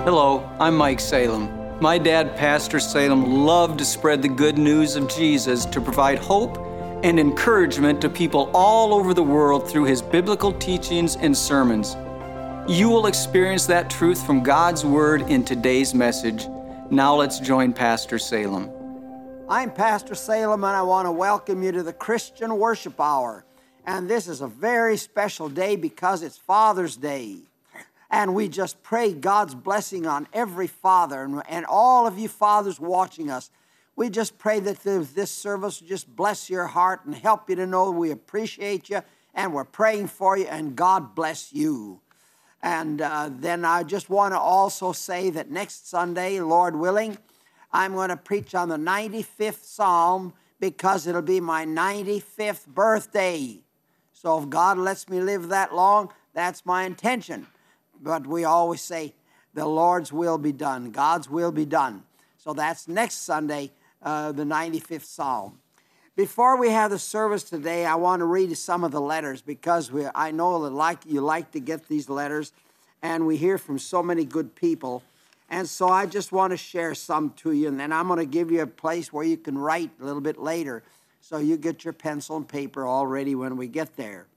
Hello, I'm Mike Salem. My dad, Pastor Salem, loved to spread the good news of Jesus to provide hope and encouragement to people all over the world through his biblical teachings and sermons. You will experience that truth from God's Word in today's message. Now let's join Pastor Salem. I'm Pastor Salem, and I want to welcome you to the Christian Worship Hour. And this is a very special day because it's Father's Day. And we just pray God's blessing on every father and all of you fathers watching us. We just pray that this service will just bless your heart and help you to know we appreciate you and we're praying for you, and God bless you. And then I just want to also say that next Sunday, Lord willing, I'm going to preach on the 95th Psalm because it'll be my 95th birthday. So if God lets me live that long, that's my intention. But we always say, the Lord's will be done. God's will be done. So that's next Sunday, the 95th Psalm. Before we have the service today, I want to read some of the letters because I know that you like to get these letters, and we hear from so many good people. And so I just want to share some to you, and then I'm going to give you a place where you can write a little bit later. So you get your pencil and paper all ready when we get there.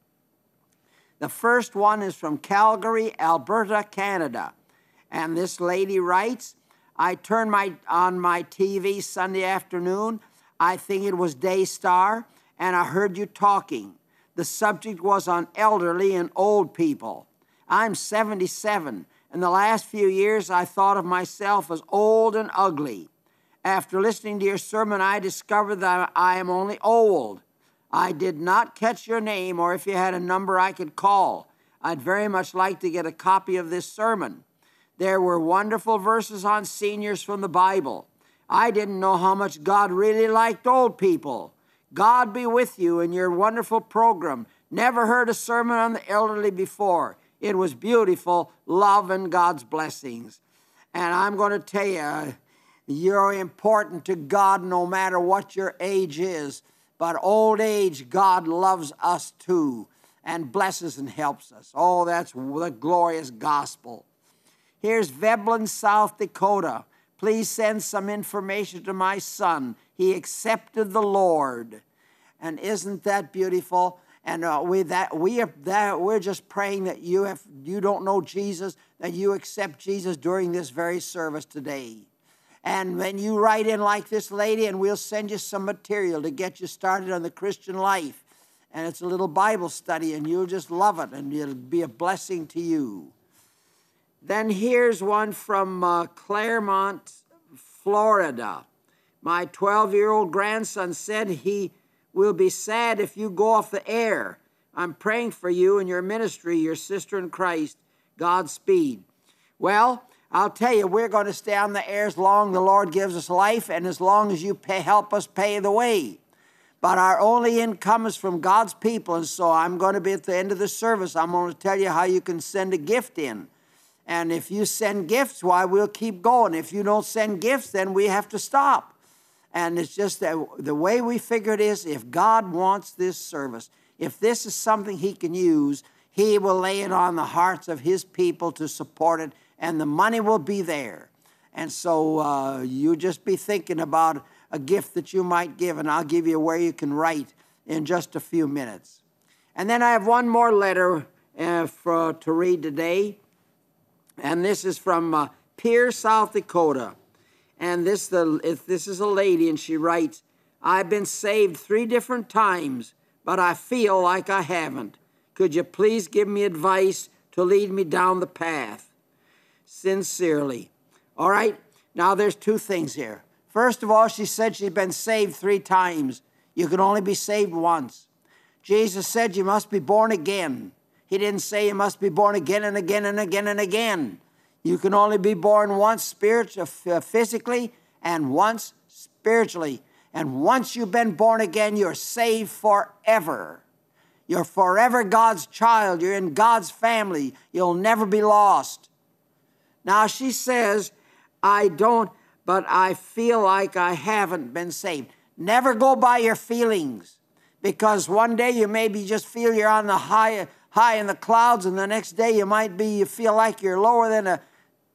The first one is from Calgary, Alberta, Canada. And this lady writes, I turned on my TV Sunday afternoon. I think it was Daystar, and I heard you talking. The subject was on elderly and old people. I'm 77. In the last few years, I thought of myself as old and ugly. After listening to your sermon, I discovered that I am only old. I did not catch your name, or if you had a number I could call. I'd very much like to get a copy of this sermon. There were wonderful verses on seniors from the Bible. I didn't know how much God really liked old people. God be with you in your wonderful program. Never heard a sermon on the elderly before. It was beautiful. Love and God's blessings. And I'm going to tell you, you're important to God no matter what your age is. But old age, God loves us too and blesses and helps us. Oh, that's the glorious gospel. Here's Veblen, South Dakota. Please send some information to my son. He accepted the Lord. And isn't that beautiful? And we're just praying that you don't know Jesus, that you accept Jesus during this very service today. And when you write in like this lady, and we'll send you some material to get you started on the Christian life. And it's a little Bible study, and you'll just love it, and it'll be a blessing to you. Then here's one from Claremont, Florida. My 12-year-old grandson said he will be sad if you go off the air. I'm praying for you and your ministry, your sister in Christ. Godspeed. Well, I'll tell you, we're going to stay on the air as long as the Lord gives us life and as long as you help us pay the way. But our only income is from God's people, and so I'm going to be at the end of the service. I'm going to tell you how you can send a gift in. And if you send gifts, why, we'll keep going. If you don't send gifts, then we have to stop. And it's just that the way we figure it is, if God wants this service, if this is something he can use, he will lay it on the hearts of his people to support it, and the money will be there. And so you just be thinking about a gift that you might give, and I'll give you where you can write in just a few minutes. And then I have one more letter to read today, and this is from Pierre, South Dakota. And this is a lady, and she writes, I've been saved 3 different times, but I feel like I haven't. Could you please give me advice to lead me down the path? Sincerely. All right, now there's 2 things here. First of all, she said she's been saved 3 times. You can only be saved once. Jesus said you must be born again. He didn't say you must be born again and again and again and again. You can only be born once physically and once spiritually. And once you've been born again, you're saved forever. You're forever God's child. You're in God's family. You'll never be lost. Now, she says, I don't, but I feel like I haven't been saved. Never go by your feelings, because one day you maybe just feel you're on the high in the clouds, and the next day you feel like you're lower than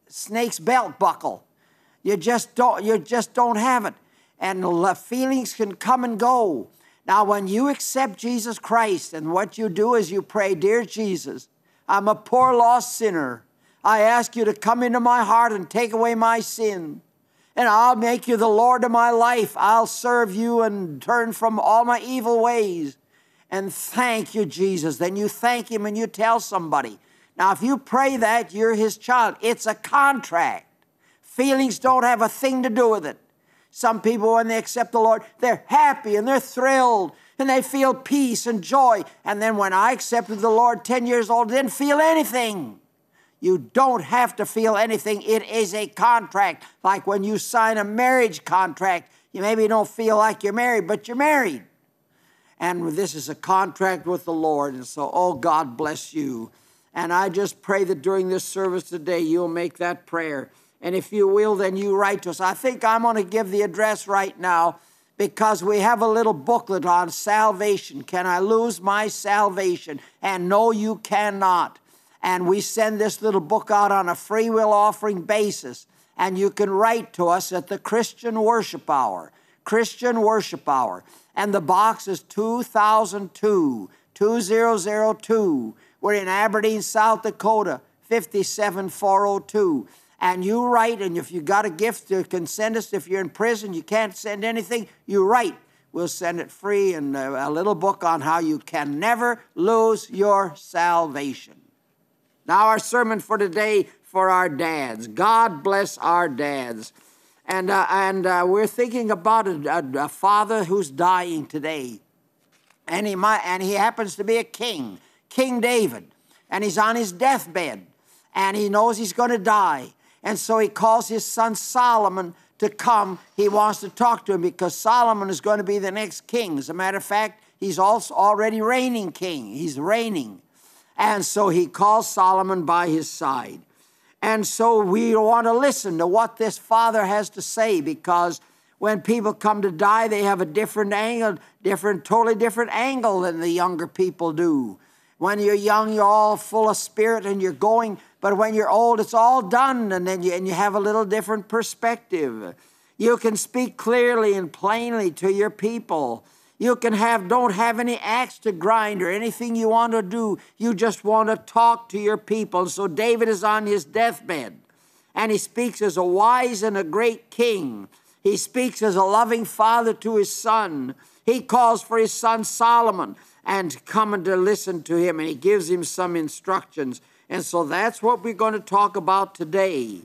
snake's belt buckle. You just don't have it. And feelings can come and go. Now, when you accept Jesus Christ, and what you do is you pray, "Dear Jesus, I'm a poor lost sinner. I ask you to come into my heart and take away my sin. And I'll make you the Lord of my life. I'll serve you and turn from all my evil ways." And thank you, Jesus. Then you thank Him and you tell somebody. Now, if you pray that, you're His child. It's a contract. Feelings don't have a thing to do with it. Some people, when they accept the Lord, they're happy and they're thrilled and they feel peace and joy. And then when I accepted the Lord 10 years old, I didn't feel anything. You don't have to feel anything. It is a contract. Like when you sign a marriage contract, you maybe don't feel like you're married, but you're married. And this is a contract with the Lord. And so, oh, God bless you. And I just pray that during this service today, you'll make that prayer. And if you will, then you write to us. I think I'm going to give the address right now because we have a little booklet on salvation. Can I lose my salvation? And no, you cannot. And we send this little book out on a free will offering basis. And you can write to us at the Christian Worship Hour. Christian Worship Hour. And the box is 2002, 2002. We're in Aberdeen, South Dakota, 57402. And you write, and if you got a gift, you can send us. If you're in prison, you can't send anything, you write. We'll send it free, and a little book on how you can never lose your salvation. Now our sermon for today for our dads. God bless our dads. And we're thinking about a father who's dying today. And he happens to be a king, King David. And he's on his deathbed. And he knows he's going to die. And so he calls his son Solomon to come. He wants to talk to him because Solomon is going to be the next king. As a matter of fact, he's also already reigning king. He's reigning. And so he calls Solomon by his side. And so we want to listen to what this father has to say, because when people come to die, they have a different angle, totally different angle than the younger people do. When you're young, you're all full of spirit and you're going, but when you're old, it's all done, and then you have a little different perspective. You can speak clearly and plainly to your people. You don't have any axe to grind or anything you want to do. You just want to talk to your people. So David is on his deathbed, and he speaks as a wise and a great king. He speaks as a loving father to his son. He calls for his son Solomon and coming to listen to him, and he gives him some instructions. And so that's what we're going to talk about today.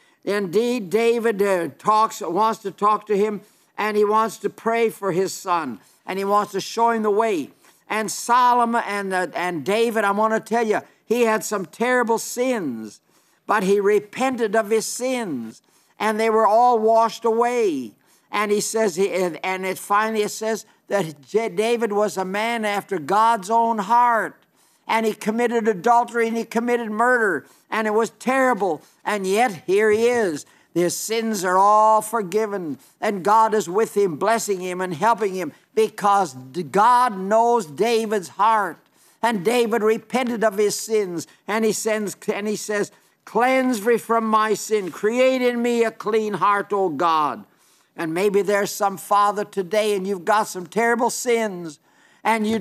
Indeed, David wants to talk to him, and he wants to pray for his son, and he wants to show him the way. And Solomon and David, I want to tell you, he had some terrible sins, but he repented of his sins, and they were all washed away. And he says, finally it says that David was a man after God's own heart. And he committed adultery and he committed murder. And it was terrible. And yet here he is. His sins are all forgiven. And God is with him, blessing him and helping him, because God knows David's heart. And David repented of his sins. And he says, "Cleanse me from my sin. Create in me a clean heart, O God." And maybe there's some father today and you've got some terrible sins, and you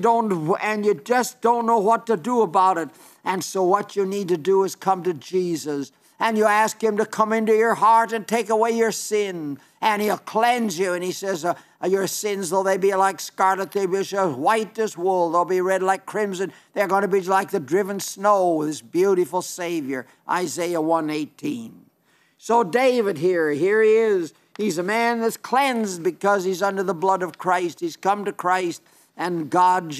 just don't know what to do about it. And so what you need to do is come to Jesus, and you ask him to come into your heart and take away your sin, and he'll cleanse you. And he says, your sins, though they be like scarlet, they be as white as wool. They'll be red like crimson. They're going to be like the driven snow, this beautiful Savior. Isaiah 1:18. So David here he is. He's a man that's cleansed because he's under the blood of Christ. He's come to Christ, and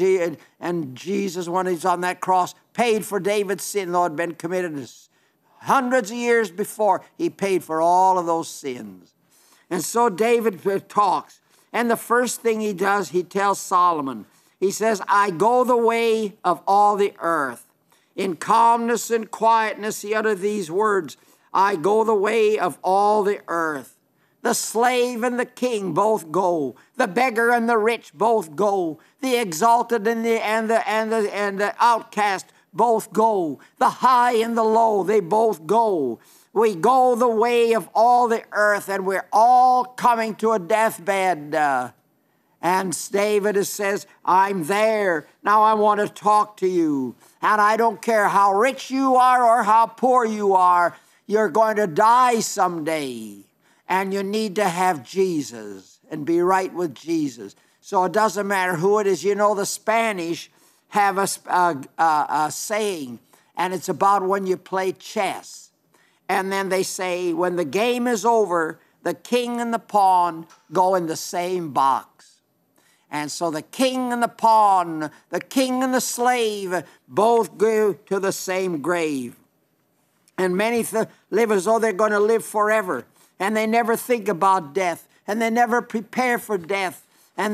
Jesus, when he's on that cross, paid for David's sin, though it had been committed hundreds of years before. He paid for all of those sins. And so David talks. And the first thing he does, he tells Solomon, he says, "I go the way of all the earth." In calmness and quietness, he uttered these words, "I go the way of all the earth." The slave and the king both go. The beggar and the rich both go. The exalted and the outcast both go. The high and the low, they both go. We go the way of all the earth, and we're all coming to a deathbed. And David says, I'm there. Now I want to talk to you. And I don't care how rich you are or how poor you are, you're going to die someday. And you need to have Jesus and be right with Jesus. So it doesn't matter who it is. You know, the Spanish have a saying, and it's about when you play chess. And then they say, when the game is over, the king and the pawn go in the same box. And so the king and the pawn, the king and the slave, both go to the same grave. And many live as though they're going to live forever. And they never think about death. And they never prepare for death. And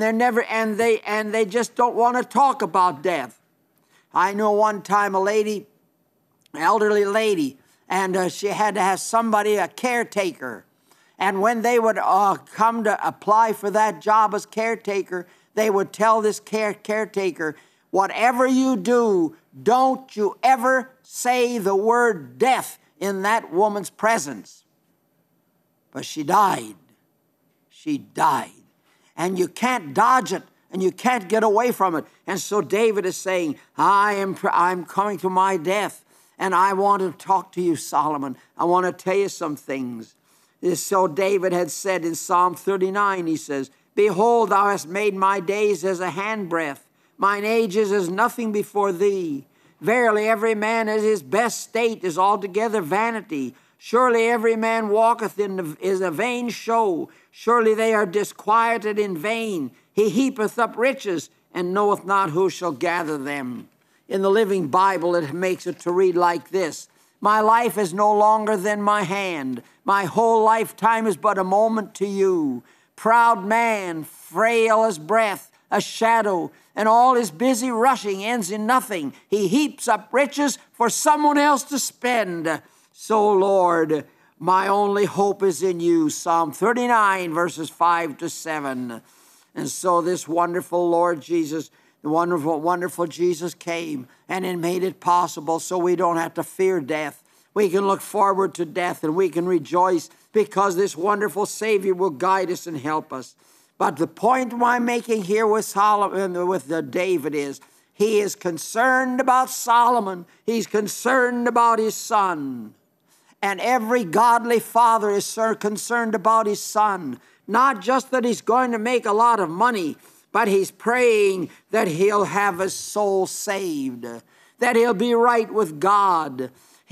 they just don't want to talk about death. I know one time a lady, an elderly lady, and she had to have somebody, a caretaker. And when they would come to apply for that job as caretaker, they would tell this caretaker, whatever you do, don't you ever say the word death in that woman's presence. But she died. She died. And you can't dodge it, and you can't get away from it. And so David is saying, I'm coming to my death. And I want to talk to you, Solomon. I want to tell you some things. So David had said in Psalm 39, he says, behold, thou hast made my days as a handbreadth. Mine age is as nothing before thee. Verily, every man at his best state is altogether vanity. Surely every man walketh is a vain show. Surely they are disquieted in vain. He heapeth up riches, and knoweth not who shall gather them. In the Living Bible, it makes it to read like this. My life is no longer than my hand. My whole lifetime is but a moment to you. Proud man, frail as breath, a shadow, and all his busy rushing ends in nothing. He heaps up riches for someone else to spend. So, Lord, my only hope is in you. Psalm 39, verses 5 to 7. And so this wonderful Lord Jesus, the wonderful, wonderful Jesus came, and it made it possible so we don't have to fear death. We can look forward to death, and we can rejoice because this wonderful Savior will guide us and help us. But the point I'm making here with Solomon, with David, is he is concerned about Solomon. He's concerned about his son. And every godly father is concerned about his son. Not just that he's going to make a lot of money, but he's praying that he'll have his soul saved, that he'll be right with God.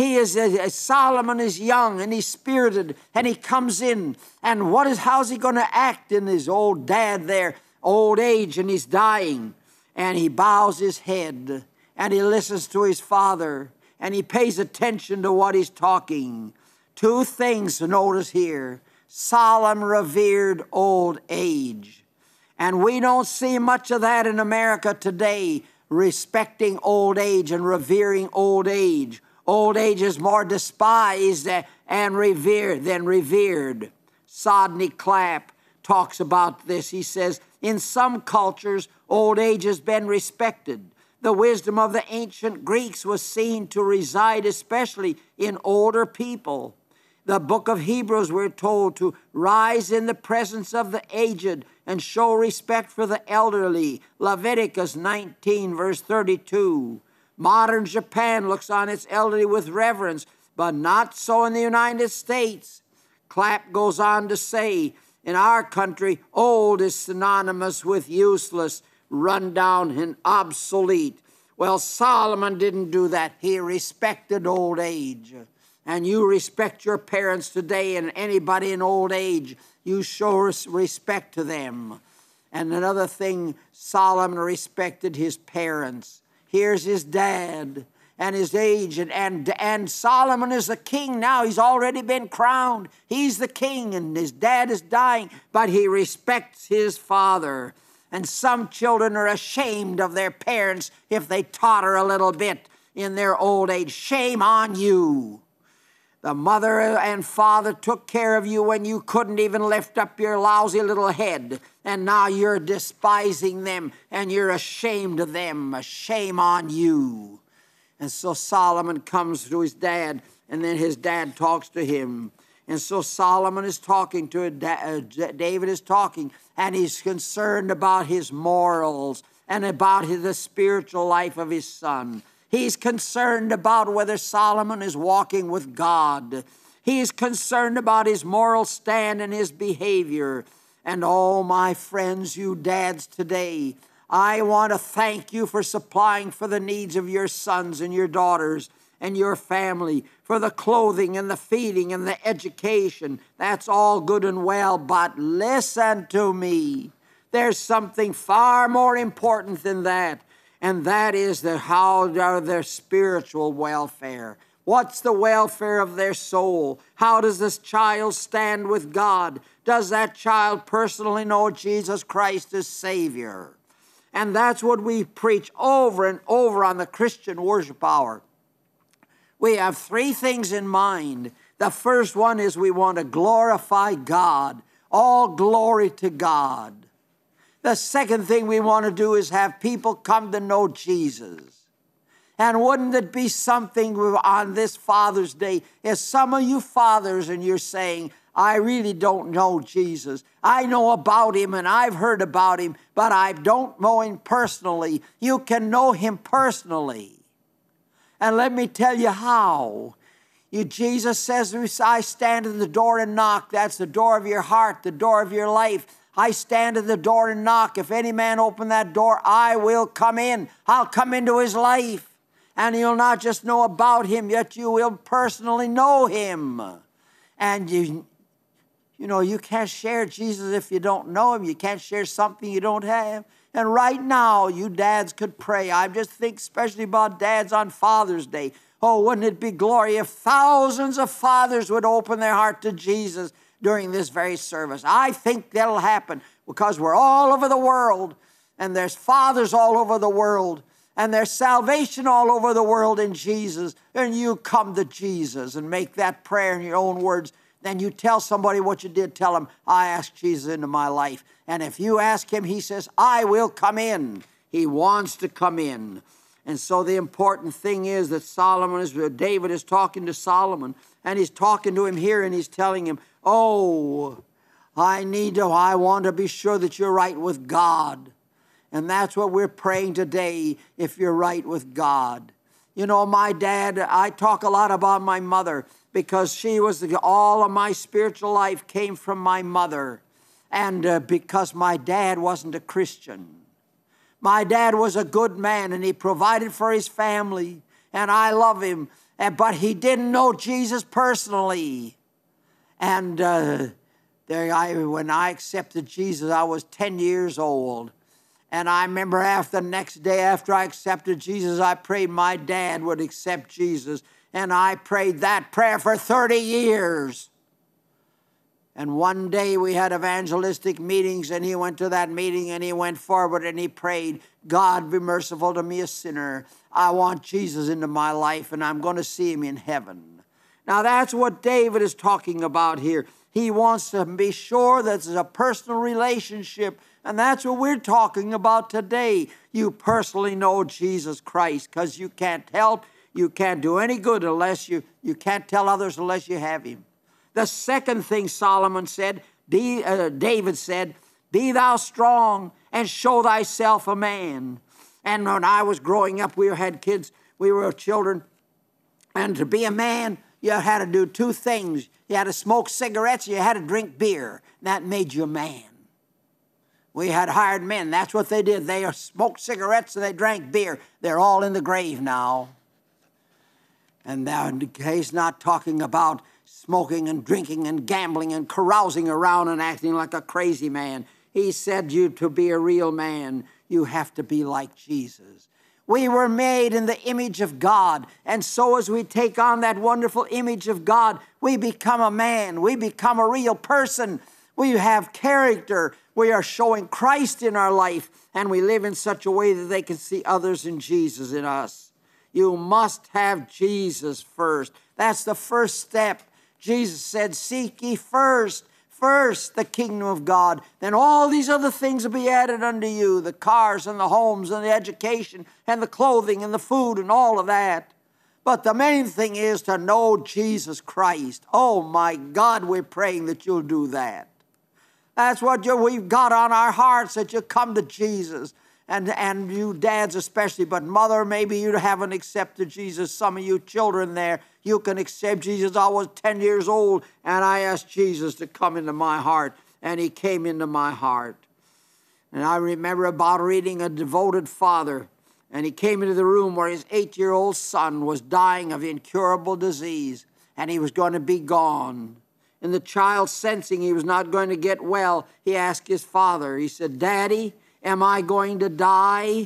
Solomon is young and he's spirited, and he comes in, and how's he going to act in his old dad there, old age, and he's dying? And he bows his head, and he listens to his father, and he pays attention to what he's talking. Two things to notice here. Solemn, revered old age. And we don't see much of that in America today, respecting old age and revering old age. Old age is more despised and revered than revered. Sodney Clapp talks about this. He says, in some cultures, old age has been respected. The wisdom of the ancient Greeks was seen to reside especially in older people. The book of Hebrews, we're told to rise in the presence of the aged and show respect for the elderly. Leviticus 19, verse 32. Modern Japan looks on its elderly with reverence, but not so in the United States. Clapp goes on to say, in our country, old is synonymous with useless, run down, and obsolete. Well, Solomon didn't do that. He respected old age. And you respect your parents today, and anybody in old age, you show respect to them. And another thing, Solomon respected his parents. Here's his dad and his age, and Solomon is the king now. He's already been crowned. He's the king, and his dad is dying, but he respects his father. And some children are ashamed of their parents if they totter a little bit in their old age. Shame on you. The mother and father took care of you when you couldn't even lift up your lousy little head. And now you're despising them and you're ashamed of them. Shame on you. And so Solomon comes to his dad, and then his dad talks to him. And so Solomon is talking to David is talking, and he's concerned about his morals and about the spiritual life of his son. He's concerned about whether Solomon is walking with God. He's concerned about his moral stand and his behavior. And oh, my friends, you dads today, I want to thank you for supplying for the needs of your sons and your daughters and your family, for the clothing and the feeding and the education. That's all good and well, but listen to me. There's something far more important than that, and that is how are their spiritual welfare. What's the welfare of their soul? How does this child stand with God? Does that child personally know Jesus Christ as Savior? And that's what we preach over and over on the Christian Worship Hour. We have three things in mind. The first one is we want to glorify God. All glory to God. The second thing we want to do is have people come to know Jesus. And wouldn't it be something on this Father's Day, if some of you fathers and you're saying, I really don't know Jesus. I know about him and I've heard about him, but I don't know him personally. You can know him personally. And let me tell you how. Jesus says, I stand at the door and knock. That's the door of your heart, the door of your life. I stand at the door and knock. If any man open that door, I will come in. I'll come into his life. And you'll not just know about him, yet you will personally know him. And you can't share Jesus if you don't know him. You can't share something you don't have. And right now, you dads could pray. I just think especially about dads on Father's Day. Oh, wouldn't it be glory if thousands of fathers would open their heart to Jesus during this very service. I think that'll happen because we're all over the world, and there's fathers all over the world, and there's salvation all over the world in Jesus. And you come to Jesus and make that prayer in your own words. Then you tell somebody what you did. Tell them, I asked Jesus into my life. And if you ask him, he says, I will come in. He wants to come in. And so the important thing is that David is talking to Solomon, and he's talking to him here, and he's telling him, oh, I want to be sure that you're right with God. And that's what we're praying today, if you're right with God. You know, my dad, I talk a lot about my mother, because she was all of my spiritual life came from my mother. And because my dad wasn't a Christian. My dad was a good man, and he provided for his family, and I love him. But he didn't know Jesus personally. And when I accepted Jesus, I was 10 years old. And I remember the next day after I accepted Jesus, I prayed my dad would accept Jesus. And I prayed that prayer for 30 years. And one day we had evangelistic meetings, and he went to that meeting, and he went forward and he prayed, God, be merciful to me, a sinner. I want Jesus into my life, and I'm going to see him in heaven. Now that's what David is talking about here. He wants to be sure that there's a personal relationship, and that's what we're talking about today. You personally know Jesus Christ, because you can't help, you can't do any good unless you can't tell others unless you have him. The second thing Solomon said, David said, be thou strong and show thyself a man. And when I was growing up, we had kids, we were children, and to be a man, you had to do two things. You had to smoke cigarettes, you had to drink beer. That made you a man. We had hired men. That's what they did. They smoked cigarettes and they drank beer. They're all in the grave now. And now he's not talking about smoking and drinking and gambling and carousing around and acting like a crazy man. He said you to be a real man, you have to be like Jesus. We were made in the image of God, and so as we take on that wonderful image of God, we become a man, we become a real person. We have character. We are showing Christ in our life, and we live in such a way that they can see others in Jesus in us. You must have Jesus first. That's the first step. Jesus said, seek ye first first the kingdom of God, then all these other things will be added unto you, the cars and the homes and the education and the clothing and the food and all of that. But the main thing is to know Jesus Christ. Oh my God, we're praying that you'll do that. That's what we've got on our hearts, that you come to Jesus. And you dads especially, but mother, maybe you haven't accepted Jesus. Some of you children there, you can accept Jesus. I was 10 years old, and I asked Jesus to come into my heart, and he came into my heart. And I remember about reading a devoted father, and he came into the room where his 8-year-old son was dying of incurable disease, and he was going to be gone. And the child, sensing he was not going to get well, he asked his father, he said, "Daddy, am I going to die?"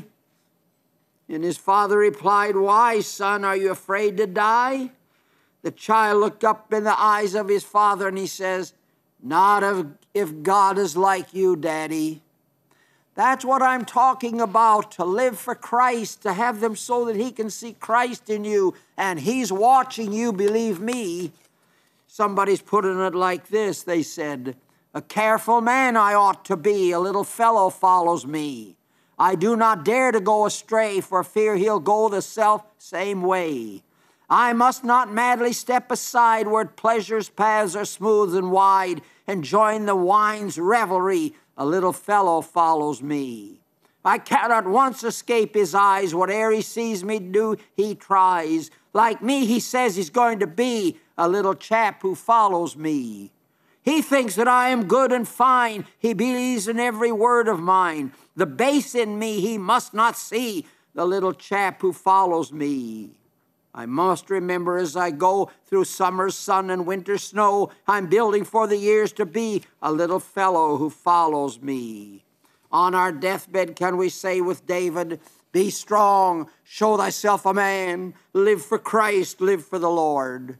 And his father replied, "Why, son, are you afraid to die?" The child looked up in the eyes of his father and he says, "Not if God is like you, Daddy." That's what I'm talking about, to live for Christ, to have them so that he can see Christ in you. And he's watching you, believe me. Somebody's putting it like this. They said, "A careful man I ought to be, a little fellow follows me. I do not dare to go astray, for fear he'll go the self-same way. I must not madly step aside where pleasure's paths are smooth and wide, and join the wine's revelry, a little fellow follows me. I cannot once escape his eyes, whate'er he sees me do, he tries. Like me, he says he's going to be, a little chap who follows me. He thinks that I am good and fine. He believes in every word of mine. The base in me he must not see, the little chap who follows me. I must remember as I go through summer's sun and winter snow, I'm building for the years to be, a little fellow who follows me." On our deathbed, can we say with David, "Be strong, show thyself a man, live for Christ, live for the Lord"?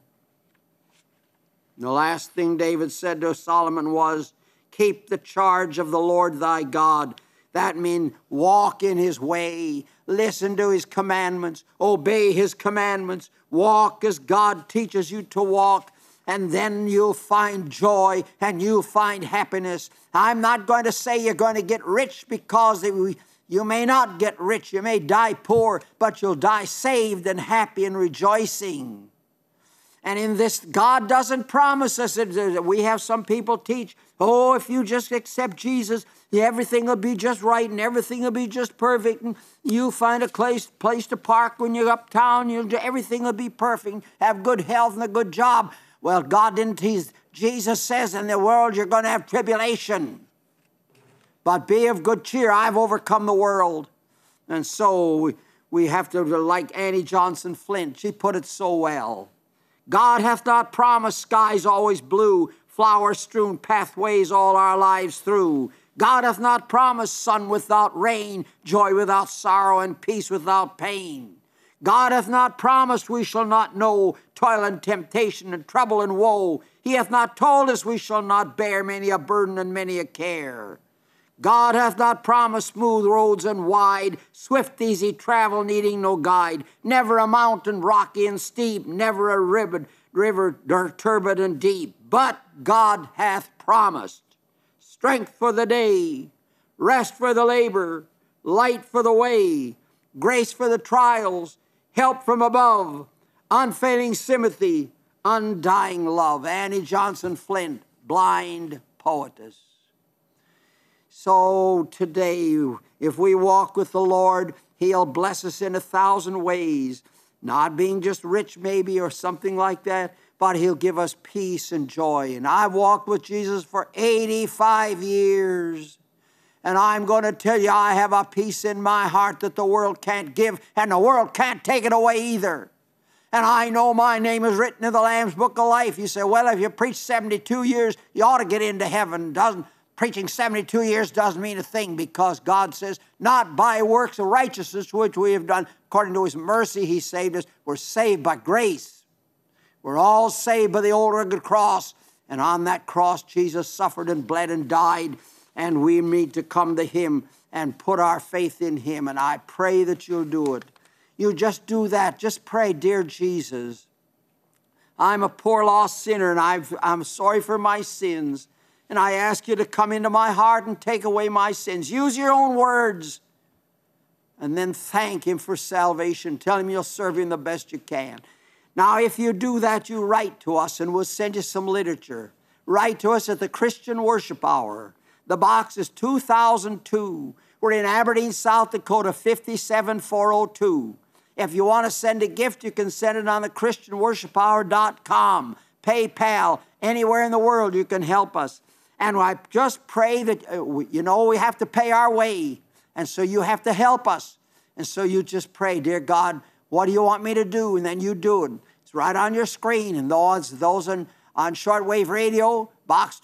The last thing David said to Solomon was, "Keep the charge of the Lord thy God." That means walk in his way, listen to his commandments, obey his commandments, walk as God teaches you to walk, and then you'll find joy and you'll find happiness. I'm not going to say you're going to get rich, because you may not get rich. You may die poor, but you'll die saved and happy and rejoicing. And in this, God doesn't promise us. We have some people teach, oh, if you just accept Jesus, everything will be just right and everything will be just perfect. And you'll find a place to park when you're uptown. Everything will be perfect. Have good health and a good job. Well, God didn't tease. Jesus says in the world you're going to have tribulation. But be of good cheer. I've overcome the world. And so we have to, like Annie Johnson Flint, she put it so well. God hath not promised skies always blue, flower-strewn pathways all our lives through. God hath not promised sun without rain, joy without sorrow, and peace without pain. God hath not promised we shall not know toil and temptation and trouble and woe. He hath not told us we shall not bear many a burden and many a care. God hath not promised smooth roads and wide, swift, easy travel needing no guide, never a mountain rocky and steep, never a river turbid and deep. But God hath promised strength for the day, rest for the labor, light for the way, grace for the trials, help from above, unfailing sympathy, undying love. Annie Johnson Flint, blind poetess. So today, if we walk with the Lord, he'll bless us in 1,000 ways. Not being just rich maybe or something like that, but he'll give us peace and joy. And I've walked with Jesus for 85 years. And I'm going to tell you, I have a peace in my heart that the world can't give, and the world can't take it away either. And I know my name is written in the Lamb's Book of Life. You say, well, if you preach 72 years, you ought to get into heaven. Preaching 72 years doesn't mean a thing, because God says, not by works of righteousness which we have done. According to his mercy, he saved us. We're saved by grace. We're all saved by the old rugged cross. And on that cross, Jesus suffered and bled and died. And we need to come to him and put our faith in him. And I pray that you'll do it. You just do that. Just pray, dear Jesus, I'm a poor lost sinner, and I'm sorry for my sins. And I ask you to come into my heart and take away my sins. Use your own words. And then thank Him for salvation. Tell Him you'll serve Him the best you can. Now, if you do that, you write to us and we'll send you some literature. Write to us at the Christian Worship Hour. The box is 2002. We're in Aberdeen, South Dakota, 57402. If you want to send a gift, you can send it on the ChristianWorshipHour.com, PayPal, anywhere in the world you can help us. And I just pray that, we have to pay our way. And so you have to help us. And so you just pray, dear God, what do you want me to do? And then you do it. It's right on your screen. And those on shortwave radio, box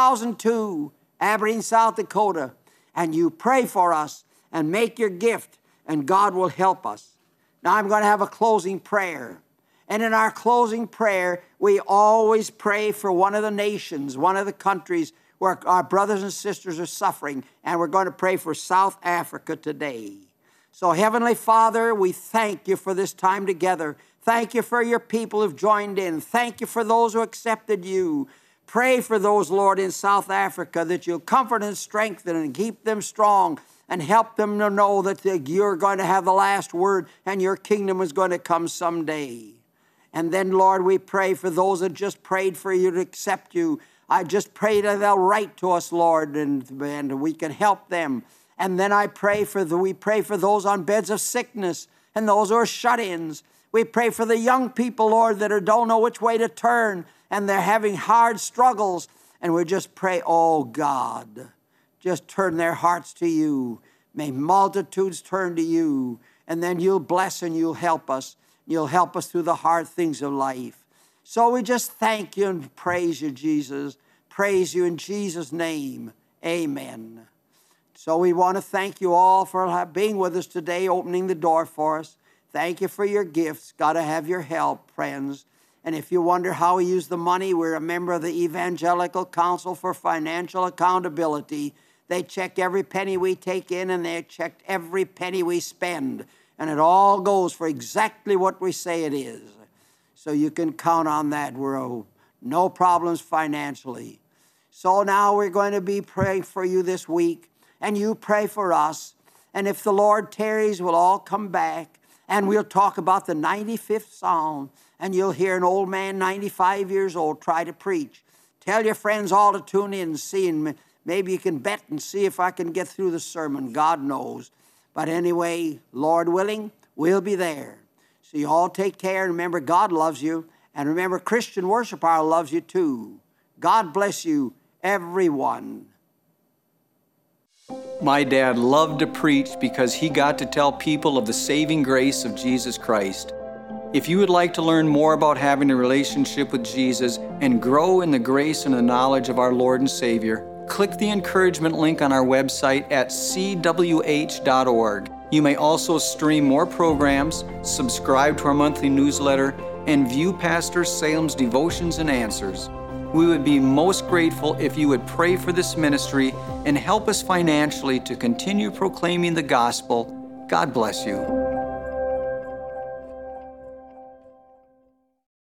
2002, Aberdeen, South Dakota. And you pray for us and make your gift, and God will help us. Now I'm going to have a closing prayer. And in our closing prayer, we always pray for one of the nations, one of the countries where our brothers and sisters are suffering. And we're going to pray for South Africa today. So Heavenly Father, we thank you for this time together. Thank you for your people who've joined in. Thank you for those who accepted you. Pray for those, Lord, in South Africa, that you'll comfort and strengthen and keep them strong and help them to know that you're going to have the last word and your kingdom is going to come someday. And then, Lord, we pray for those that just prayed for you to accept you. I just pray that they'll write to us, Lord, and we can help them. And then we pray for those on beds of sickness and those who are shut-ins. We pray for the young people, Lord, that don't know which way to turn and they're having hard struggles. And we just pray, oh God, just turn their hearts to you. May multitudes turn to you. And then you'll bless and you'll help us. You'll help us through the hard things of life. So we just thank you and praise you, Jesus. Praise you in Jesus' name. Amen. So we want to thank you all for being with us today, opening the door for us. Thank you for your gifts. Got to have your help, friends. And if you wonder how we use the money, we're a member of the Evangelical Council for Financial Accountability. They check every penny we take in, and they check every penny we spend. And it all goes for exactly what we say it is. So you can count on that. We're no problems financially. So now we're going to be praying for you this week, and you pray for us. And if the Lord tarries, we'll all come back, and we'll talk about the 95th Psalm. And you'll hear an old man, 95 years old, try to preach. Tell your friends all to tune in and see, and maybe you can bet and see if I can get through the sermon. God knows. But anyway, Lord willing, we'll be there. So you all take care. And remember, God loves you. And remember, Christian Worship Hour loves you too. God bless you, everyone. My dad loved to preach because he got to tell people of the saving grace of Jesus Christ. If you would like to learn more about having a relationship with Jesus and grow in the grace and the knowledge of our Lord and Savior, click the encouragement link on our website at cwh.org. You may also stream more programs, subscribe to our monthly newsletter, and view Pastor Salem's devotions and answers. We would be most grateful if you would pray for this ministry and help us financially to continue proclaiming the gospel. God bless you.